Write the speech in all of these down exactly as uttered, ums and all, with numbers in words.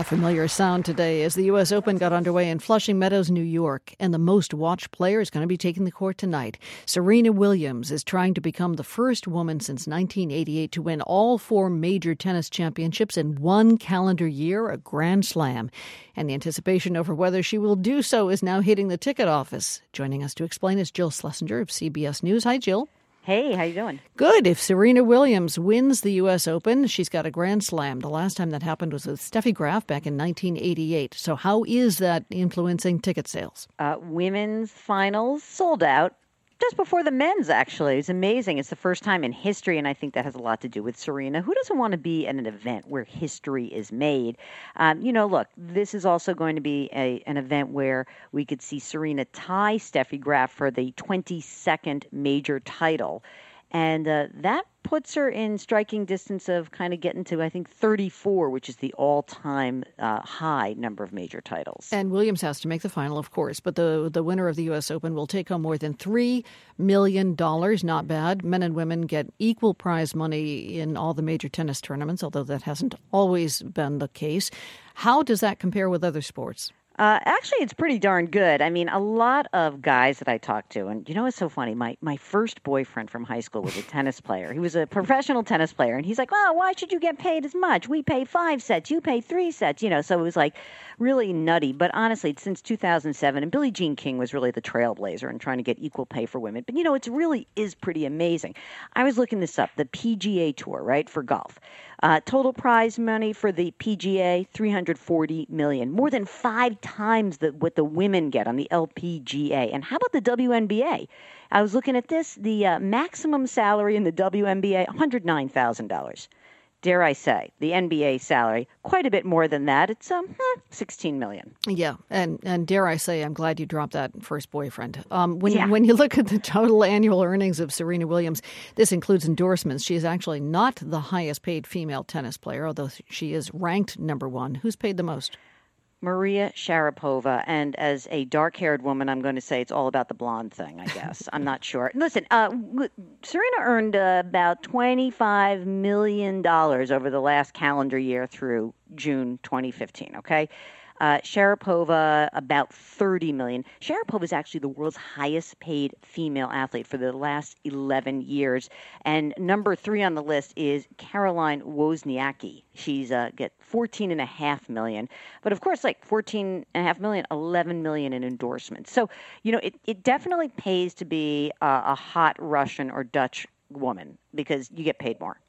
A familiar sound today as the U S Open got underway in Flushing Meadows, New York, and the most-watched player is going to be taking the court tonight. Serena Williams is trying to become the first woman since nineteen eighty-eight to win all four major tennis championships in one calendar year, a Grand Slam. And the anticipation over whether she will do so is now hitting the ticket office. Joining us to explain is Jill Schlesinger of C B S News. Hi, Jill. Hey, how you doing? Good. If Serena Williams wins the U S Open, she's got a Grand Slam. The last time that happened was with Steffi Graf back in nineteen eighty-eight. So how is that influencing ticket sales? Uh, women's finals sold out just before the men's, actually. It's amazing. It's the first time in history, and I think that has a lot to do with Serena. Who doesn't want to be at an event where history is made? Um, you know, look, this is also going to be a, an event where we could see Serena tie Steffi Graf for the twenty-second major title. And uh, that puts her in striking distance of kind of getting to, I think, thirty-four, which is the all-time uh, high number of major titles. And Williams has to make the final, of course, but the the winner of the U S Open will take home more than three million dollars. Not bad. Men and women get equal prize money in all the major tennis tournaments, although that hasn't always been the case. How does that compare with other sports? Uh, actually, it's pretty darn good. I mean, a lot of guys that I talk to, and you know what's so funny? My my first boyfriend from high school was a tennis player. He was a professional tennis player, and he's like, "Well, why should you get paid as much? We pay five sets, you pay three sets." You know, so it was like really nutty. But honestly, since two thousand seven, and Billie Jean King was really the trailblazer in trying to get equal pay for women. But you know, it really is pretty amazing. I was looking this up, the P G A Tour, right, for golf. Uh, total prize money for the P G A, three hundred forty million dollars, more than five times the, what the women get on the L P G A. And how about the W N B A? I was looking at this, the uh, maximum salary in the W N B A, one hundred nine thousand dollars. Dare I say, the N B A salary, quite a bit more than that. It's um, sixteen million dollars. Yeah, and, and dare I say, I'm glad you dropped that first boyfriend. Um, when, yeah. you, when you look at the total annual earnings of Serena Williams, this includes endorsements. She is actually not the highest paid female tennis player, although she is ranked number one. Who's paid the most? Maria Sharapova, and as a dark-haired woman, I'm going to say it's all about the blonde thing, I guess. I'm not sure. Listen, uh, Serena earned uh, about twenty-five million dollars over the last calendar year through June twenty fifteen, okay? Uh, Sharapova, about thirty million dollars. Sharapova is actually the world's highest-paid female athlete for the last eleven years. And number three on the list is Caroline Wozniacki. She's uh, get fourteen point five million dollars. But, of course, like fourteen point five million dollars, eleven million dollars in endorsements. So, you know, it, it definitely pays to be uh, a hot Russian or Dutch woman because you get paid more.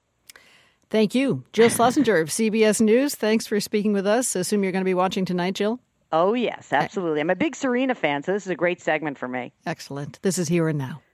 Thank you. Jill Schlesinger of C B S News. Thanks for speaking with us. Assume you're going to be watching tonight, Jill? Oh, yes, absolutely. I'm a big Serena fan, so this is a great segment for me. Excellent. This is Here and Now.